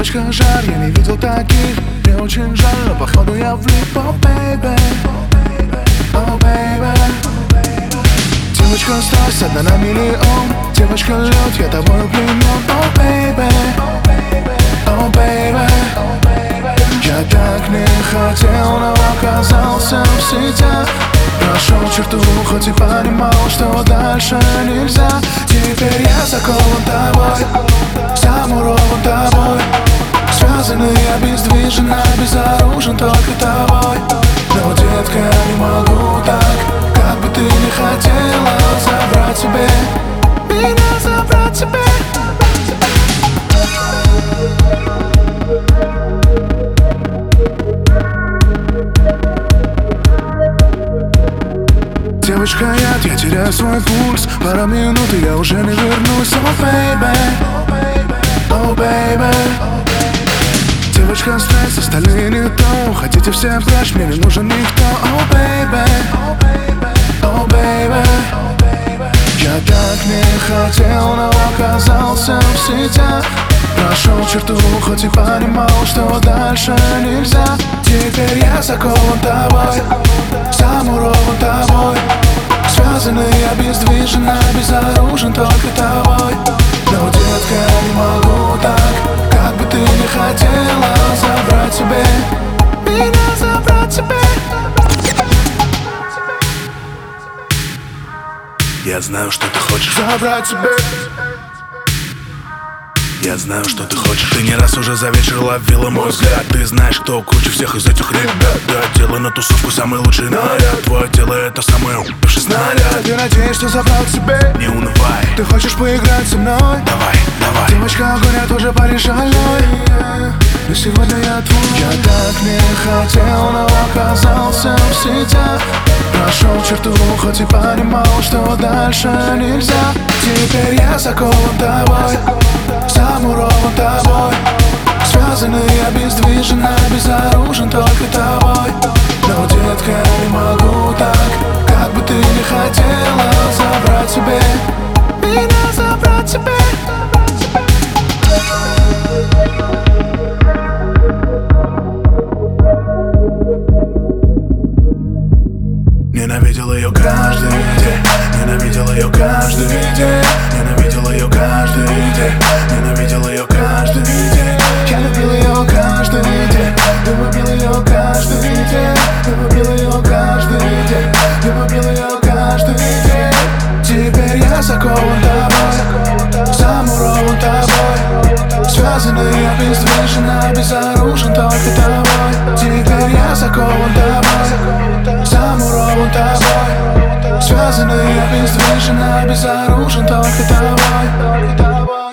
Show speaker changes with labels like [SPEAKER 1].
[SPEAKER 1] Девочка, жар, я не видел таких. Мне очень жаль, но походу я влип. Oh baby, oh baby. Девочка, страсть, одна на миллион. Девочка, лед, я тобою пленен. Oh baby, oh baby. Я так не хотел, но оказался в сетях. Прошел черту, хоть и понимал, что дальше нельзя. Теперь я закован тобой, замурован тобой. Связанный, обездвижен, обезоружен только тобой. Но, детка, я не могу так, как бы ты не хотела забрать себе, меня забрать себе. Девочка, я теряю свой пульс. Пара минут, и я уже не вернусь. Oh baby, oh baby. Девочка, стресс, остальные не то. Хотите все прочь, мне не нужен никто. Oh baby, oh baby. Я так не хотел, но оказался в сетях. Прошел черту, хоть и понимал, что дальше нельзя. Теперь я закован тобой, замурован тобой. Связанный, обездвижен, обезоружен только тобой. Но, детка, я не могу так, как бы ты не хотела забрать себе, меня забрать себе.
[SPEAKER 2] Я знаю, что ты хочешь
[SPEAKER 1] забрать себе.
[SPEAKER 2] Я знаю, что ты хочешь. Ты не раз уже за вечер ловила мой взгляд. Ты знаешь, кто круче всех из этих ребят. Я делаю на тусовку самый лучший наряд. Твое тело это самый упавший снаряд.
[SPEAKER 1] Ты надеешься, что забрал к себе,
[SPEAKER 2] не унывай.
[SPEAKER 1] Ты хочешь поиграть со мной?
[SPEAKER 2] Давай, давай.
[SPEAKER 1] Девочка, огонь, я тоже порешаю. Но сегодня я твой. Я так не хотел, но оказался в сетях. Прошел черту, хоть и понимал, что дальше нельзя. Теперь я закован тобой, замурован тобой. Связанный, обездвижен, обезоружен только тобой. Но, детка, я не могу так, как бы ты не хотела забрать себе, меня забрать себе.
[SPEAKER 2] Ненавидел ее каждый день, ненавидел ее каждый день, ненавидел ее каждый день, ненавидел ее каждый день.
[SPEAKER 1] Я любил ее каждый день, любил ее каждый день, любил ее каждый день, любил ее каждый день. Теперь я закован тобой, замурован тобой. Связанный, обездвижен, обезоружен только тобой. Теперь я закован тобой, замурован тобой. Связанный, обездвижен, обезоружен только тобой.